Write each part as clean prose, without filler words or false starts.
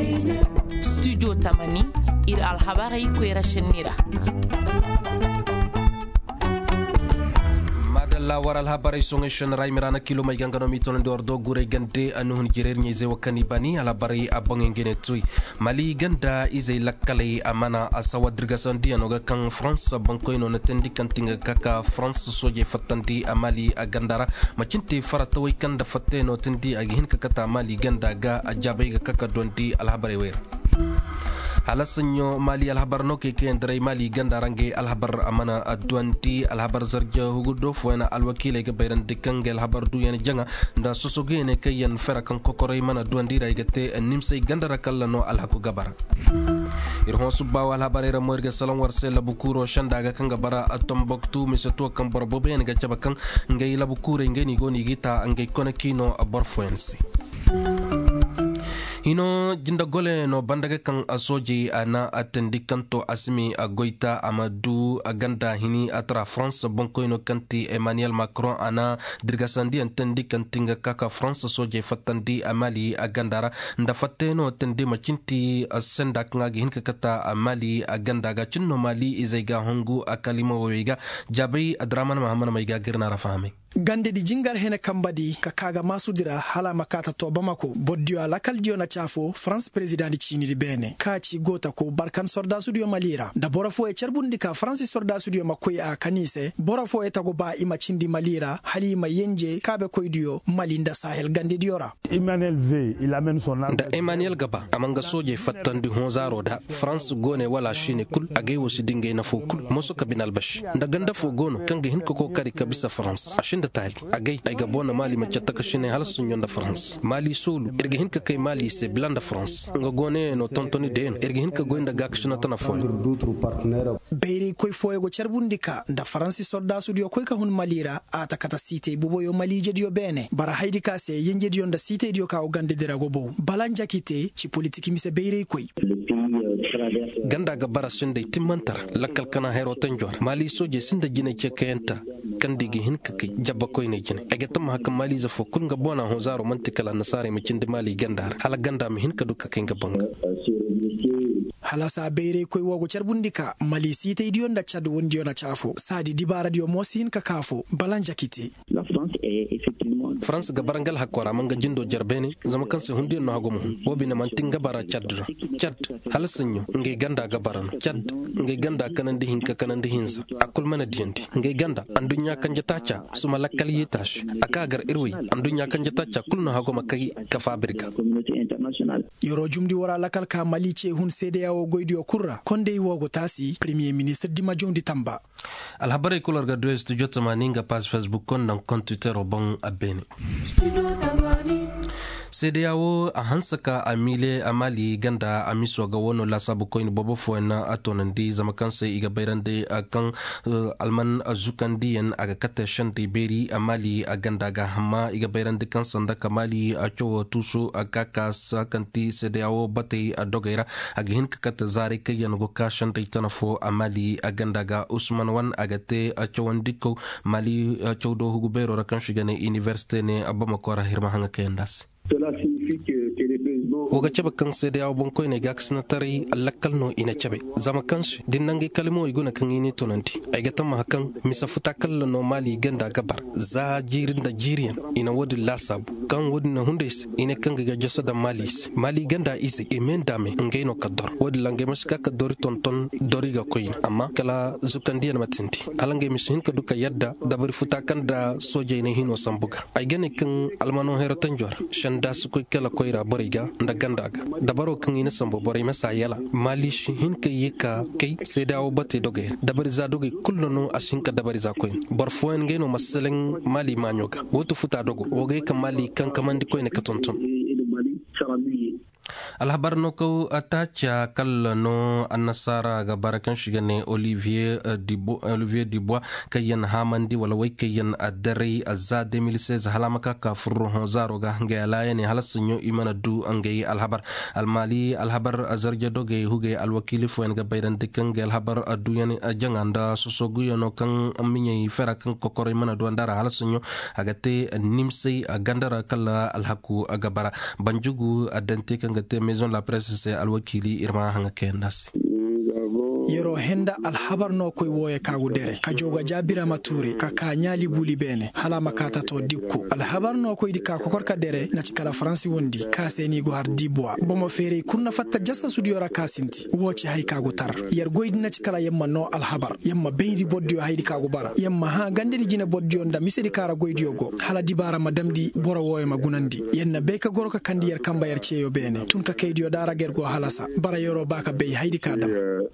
Studio Tamani ir alhabari kwera shenira. la waral habari songe shenrai mirana kilo mai gangano mitono de ordo gure gande anuhun jirer nyeze wakani bani ala bari abange ngene tui mali ganda izai lakkale amana asawa dirgasan dia noga kan France banko ino natendi kantinga kaka France soje fatandi amali agandara machinti farata way kanda fatte no tendi agihin kakata mali ganda ga ajabai ga kaka dondi al habari wer alasanyo mali alhabar no ke ndray mali ganda range alhabar amana adwanti alhabar zarja hugudo foena alwakile ga bayran dikange alhabar du yana janga nda sosoge ne kayan fera kan kokore mana duandira igate nimsay ganda rakalla no alhaku gabara irhon subba wal habarera morga salon warse labukuro shanda ga kanga bara atomboktu miseto kan borbo ben ga chabakan ngay labukure ngeni goni gita ngay konekino aborfensi hino jinda gole no bandaga kan asoji ana atendi kanto asimi agoita amadu aganda hini atra France bonko ino kanti Emmanuel Macron ana dirgasandi antendi kantinga kaka France soje fatandi amali agandara ndafatte no tendi machinti asenda kngagi hinka kata amali aganda ga chinno mali izaiga hongu akalimo wega jabai adraman mahamana maiga girna rafahame gande di jingar hene kambadi ka kaga masudira hala makata to bamako boddio ala kaldio na chafo France president di chini di bene kachi gota ko barkan sorda studio malira da borafo e cerbundi ka France sorda studio makoy a kanise borafo e tago ba ima chindi malira halima yenje kabe koydio malinda sahel gande diora Emmanuel V il amène son arme da Emmanuel gaba amanga soje fattandi honzaro da France gone wala shine kul agay wosi dinge na fo kul moso kabinal bash da ganda fo gono kanga hin ko kari kabisa France ashinda tali agay ay gabona mali ma chatta kashine hal sunyonda France mali solu erge hin ka kay mali se blanda France nga gone no tontoni den erge hin ka goinda gakshina tana fo beiri koy foyego cerbundika da France sorda studio koy ka hun malira ata kata site bubo yo mali jedio bene bara haydi ka se yenje dio nda site dio ka o gande dirago bo balanja kite ci politique mi se beiri koy ganda ga bara sunde timmantara lakkal kana hero tanjor mali soje sinda jine ce kayanta kandigi hin ka kai jabba koy ne jine ege tam haka mali za fo kun ga bona hozaro mantikala nasare mi cinde mali gandar hala ganda mi hin ka duka kai ga banga halasa beire koy wogo cerbundika mali site idion da chad wondi ona chafo sadi dibara dio mosin ka kafo balanja kite la France est effectivement France ga barangal hakora manga jindo jarbene zama kanse hundi no hago mun wobi na mantinga bara chad halasanyo ngai ganda ga baran chad ngai ganda kanandi hinka kanandi hinsa akul mana diyanti ngai ganda andunya kan jatacha suma lakkal yitash akagar irwi andunya kan jatacha kulno hago makai ka fabrika yoro jumdi wara lakal ka mali ce hun sede yawo goydio kurra konde wogo tasi premier ministre di majondi tamba alhabare kulor ga do studio tamaninga page Facebook kon nan kon Twitter bon abene CDAO a hansaka amile amali ganda amiso ga wono la sabu koin bobo foena atonandi zama kanse iga bayrande kan alman azukandiyen aga kata shandi beri amali aganda ga hama iga bayrande kan sanda kamali a chowo tusu akaka sakanti CDAO bate adogaira aga hin kata zare kayan go ka shandi tanafo amali aganda ga Usman wan agate a chowandiko mali chowdo hugubero rakan shigane university ne abama hirma hanga kayandas. Cela signifie que les présidents woga chaba kan sede aw bon koy ne gaksna tari allakal no ina chabe zama kanshi dinange kalimo iguna kan ini tonanti ay gatam hakan misa futa kala no mali ganda gabar za jirin da jiriyan ina wodi lasab kan wodi na hundes ina kan ga jasada mali ganda ise emen dame ngeno kador wodi lange maska kador tonton doriga koy amma kala zukandiyan matinti alange misin ka duka yadda dabari futa kan da soje ne hino sambuga ay gane kan almano hero tanjor shanda su koy kala koyra boriga da gandaga dabaro kan ina sambo bore masa yala malish hinka yika kai sai dawo bate doge dabari za doge kullono ashinka dabari za koy barfoen ngeno masalen mali manyoga wotu futa dogo woge kan mali kan kamandi koy ne katonton alhabar no ko atacha kallano annasara ga barakan shigane Olivier Dubois kayan hamandi wala way kayan adari azade milise halamaka ka furro hozaro ga ngala yani halasunyo imana du angay alhabar almali alhabar azarja doge huge alwakili fo en ga bayran dikan alhabar adu yani ajanganda sosogu yono kan aminyi fera kan kokore mana do ndara halasunyo agate nimse agandara kala alhaku agabara banjugu adante kan kangate maison la presse se alwakili irma hanga kendas yero henda alhabar no koy woye kagu dere ka joga jabira mature ka nyali buli bene hala makata to dikku alhabar no koy dika ko korka dere na cikala france wondi ka seni go har dibwa bomo fere kunna fatta jassa studio ra kasinti woci hay kagu tar yer goydi na cikala yemma no alhabar yemma beydi boddio haydi kagu bara yemma ha gandedi jine boddio nda misedi kara goydi go hala dibara madamdi boro woye magunandi yenna be ka goroka kandi yer kamba yer ceyo bene tun ka kaydiyo dara gergo halasa bara yoro baka bey haydi kadam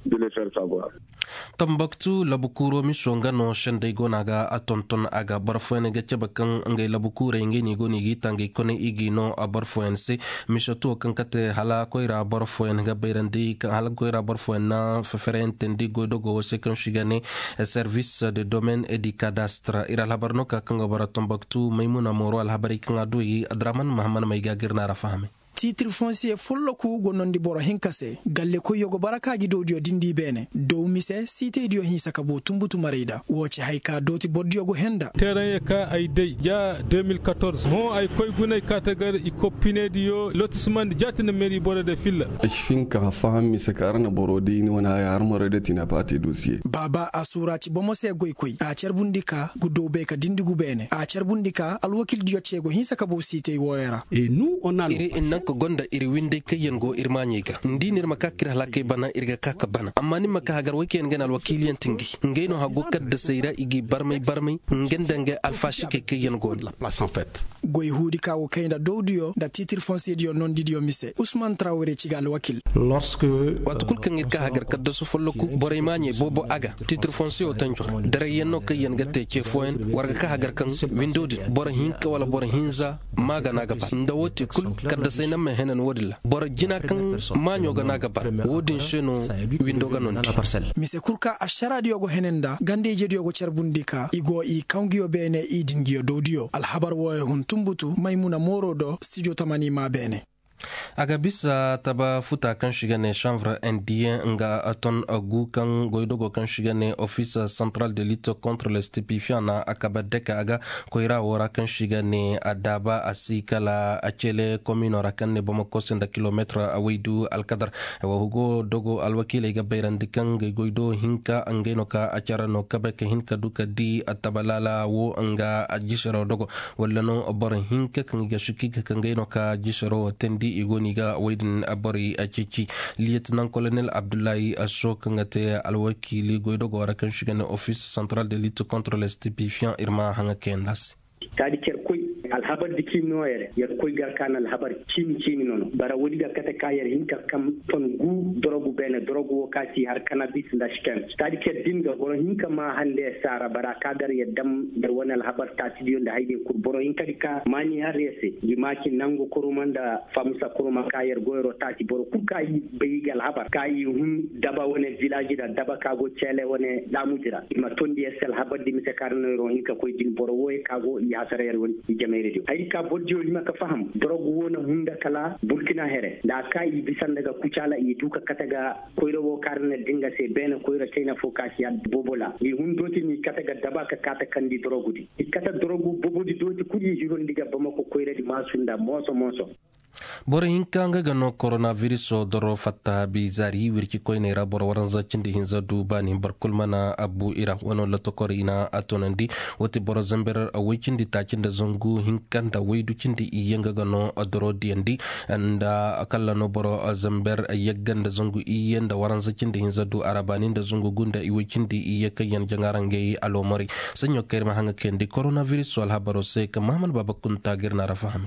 Tombouctou labukuro mi songa no shende gonaga atonton aga barfoene ga cebakan ngay labukure ngay ni goni gi tangi kone igi no barfoen se mi shoto kan kate hala koira barfoen ga beirandi kan hala koira barfoen na feferente ndi godogo se kan shigane service de domaine et du cadastre ira labarno ka kan bara Tombouctou maymuna moro al habari kan adoyi adraman mahamman mayga girna rafahame titre foncier follo ku gonondi boro hinkase galle ko yogo barakaji dowdio dindi bene dow mise cité dio hinsaka bo tumbutu marida woci hayka doti bodiogo henda terrain ka ay dey ja 2014 mo ay koy gunay katagar i kopinedi yo lotissement jatine mairie bore de filla finka fahmi sakarana borodi ni wana yar morede tina pati dossier baba asura ci bomo se goy koy a cerbundika guddo be ka dindigu bene a cerbundika alwakil dio cego hinsaka bo cité woyera et nous on a ko gonda iri winde kayen go irmanyega ndinir makakira halake bana irga kaka bana amma ni maka hagar wakiyen ganal wakiliyan tingi ngeno hago kadda sayra igi barmay ngendange alfashike kayen go la place en fait goy hudi kawo kayda dowdio da titre foncier dio non didio mise Ousmane Traoré cigal wakil lorsque watu kul kan irka hagar kadda su folloku boray manye bobo aga titre foncier o tanjo dara yenno kayen gatte ce foen warga ka hagar kan windodi bora hinka wala bora hinza maga naga ba ndawoti kul kadda sayna me henen wodilla bor jina kan manyo ga naga bar wodin sheno windo ga non mise kurka ashara diogo henenda gandeje diogo cerbundika igo i kangiyo bene idingiyo dowdio alhabar woye hun tumbutu maymuna morodo studio tamani ma bene aga bisa taba futa kan shigane chanvre indien nga aton agu kan goidogo kan shigane office central de lutte contre les stupéfiants na akabadeka aga koira wora kan shigane adaba asikala achele commune rakan ne bomo kosenda kilometre awaidu alkadar wa hugo dogo alwakile ga bayrandikan goido hinka angeno ka achara no kabeke hinka duka di atabalala wo anga ajisharo dogo wallano bor hinka kan ga shukika kan ngeno ka jisharo tendi igoniga waidin abari a cici lieutenant colonel Abdoulaye Asso kangate alwakili goido gora kan shigane office central de lutte contre les stupéfiants irma hanga kendas tadi ker koy alhabar dikim noyere yer koy gar kan alhabar chini nono bara wodi ga kata kayer hinka kam ton gu drogu bene drogu wakati har cannabis ndashken tadi ker dinga boro hinka ma hande sara bara kadar yadam dar wona alhabar tatidiyo nda hayde kur boro hinka dika mani har yese di maki nango kurumanda famusa kuruma kayer goyro tati boro ku kai beyigal habar kai hun daba wona village da daba kago chele wona damudira ma tondi esel habar di mise karno ro hinka koy din boro woy kago ya sare won jame radio ay ka bodjo lima ka faham drogu wona hunda kala burkina here da kai bisan daga kucala i duka kataga koyro wo karne dinga se bena koyro china fokasi ya bobola ni hundoti ni kataga daba ka kata kandi drogu di kata drogu bobodi doti kuji jiron diga bamako koyro di masunda moso bor hinka nga gano coronavirus o doro fatta bizari wirki koynera bor waranza cindi hinza dubani barkul mana abu ira wono latokor ina atonandi wote bor zamber awicindi tacinde zongu hinkanda waydu cindi iyenga gano doro diandi anda akalla no bor zamber yegganda zongu iyenda waranza cindi hinza du arabani nda zongu gunda iwicindi iyeka yan jangarange alomori sanyo kerma hanga kendi coronavirus wal habaro se ka mahmal babakun tagirna rafahami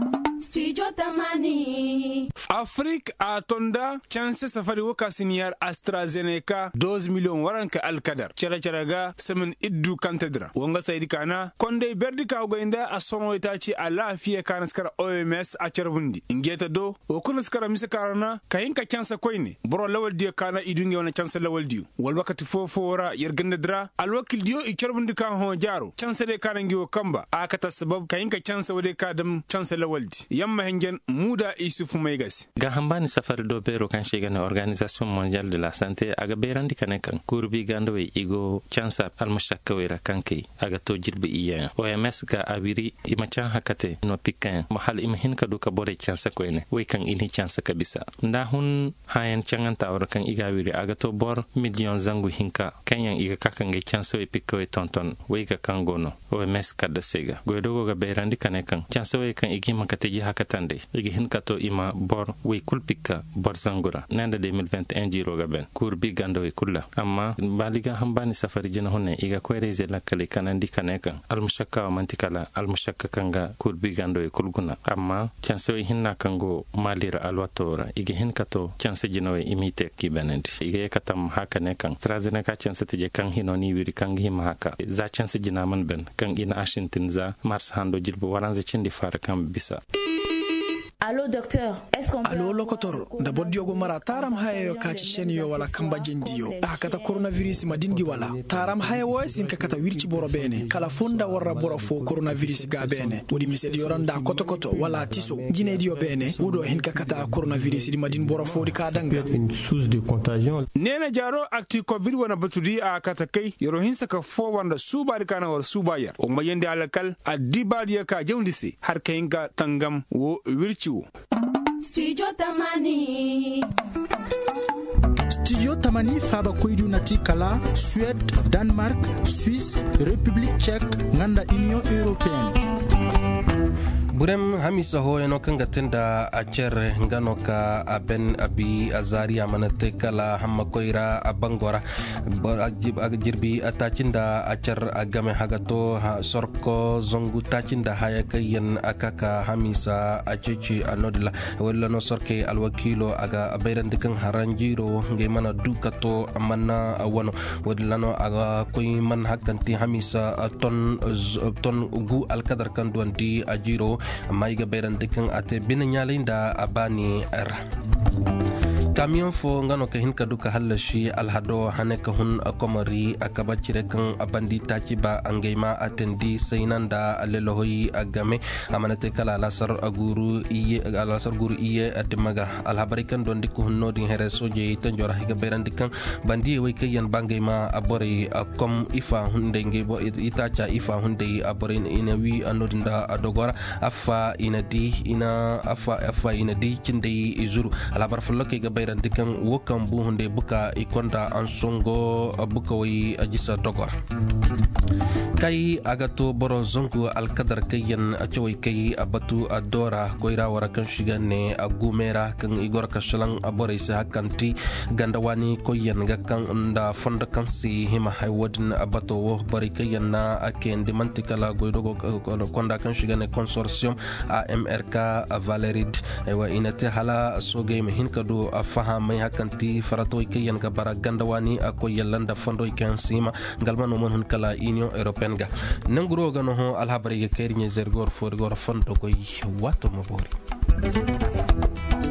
Afrique a tonda chance safari woka siniyar AstraZeneca 12 million waranka alkadar charaga semen iddu kantedra wonga saydi kana konde berdi ka goinda asono itachi ala fiye kana skara OMS a charbundi ingeta do o kuna skara misakarana kayinka chance koyne bro lawal dio kana idunge wona chance lawal dio wal wakati fofora yergendedra alwakil dio i charbundi kan ho jaro chance de kana ngiwo kamba akata sabab kayinka chance wode kadam chance lawaldi yamma hengen muda isufu mai Vegas ga hambani safari do bero kan shiga na Organisation Mondiale de la Santé aga berandi kan kurbi gando we igo chansa almushakka we rakanki aga to jirbi iya OMS ga abiri imachan hakate no pikan mahal imhin ka duka bore chansa ko ene we kan ini chansa kabisa nda hun hayan changanta or kan igawiri aga to bor million zangu hinka kanyan iga kakange chansa we pikko we tonton we ga kangono OMS kada sega godogo ga berandi kan chansa we kan igi makate ji hakatande igi hinka to ima bor we kulpika bor zangura nanda 2021 jiro ga ben kurbi gando we kulla amma baliga hambani safari jina honne iga kwereze lakale kanandi kaneka almushakka wa mantikala almushakka kanga kurbi gando we kulguna amma chanse we hinna kango malira alwatora igi hinkato chanse jina we imite kibanendi igi katam haka ne kan trazena ka chanse tije kan hinoni wiri kan hima haka za chanse jina man ben kan ina ashintin za mars hando jilbo waranze chindi fara kan bisa. Allô docteur, est-ce qu'on peut... Allô lokotor, da bodiogo mara taram hayo kaci sheniyo wala kamba jendiyo. Akata coronavirus madingi wala. Taram hayo sin kakata wirci boro bene. Kala fonda warra boro fo coronavirus ga bene. Wodi misedi yoranda koto wala tiso. Jine dio bene. Wudo hin kakata coronavirus di madin boro fo di kadanga. Une source de contagion. Nena jaro akti covid wana batudi a kata kai yoro hin saka fo wanda suba kana war suba yar. O mayende alakal adibadiya ka jawndisi har kayinga tangam wo wirci. Studio Tamani faba koidu nati kala Suède, Danemark, Suisse, République tchèque, nganda Union européenne. burem hamisa ho eno kanga tenda acer ngano ka aben abi azari amanate kala hamma koira abangora jirbi atacinda acer agame hagato sorko zongu tacinda haya kayen akaka hamisa aceci anodila wala no sorke alwakilo aga bayrandikan haranjiro nge mana dukato amana wano wadlano aga koy man hakanti hamisa ton gu alkadar kan duanti ajiro maiga berandikan ate binanyalinda abani era camion fo ngano ka hin kaduka halashi alhado haneka hun akomari akabachire kan abandi tachiba angeima atendi seinanda alelohi agame amanate kala lasar guru iye ademaga alhabarikan don diku hunno din here soje tanjora higa berandikan bandi we kayan bangeima abori kom ifa hunde ngebo itacha ifa hunde abori inawi anodinda adogora afa inadi kinde izuru alhabar fulloke ga dikan wokan bu hunde buka ikonda an songo buka wi ajisa dogor kai agato boro zongu alkadar kayan achoy kai abatu adora koira warakan shigane agumera kan igor kashalan abore sa hakanti gandawani koyan gakan unda fonda kansi hima haywadin abato wo bari kayan na aken dimantikala goidogo konda kan shigane consortium AMRK Valerid ewa inate hala soge mehin kadu fahamai hakanti faratoy kayan ka bara gandawani ako yalanda fondo ikan sima galmano mon hun kala Union Européenne ga nanguro gano ho alhabari ke kerinye zergor for gor fondo koy wato mo bori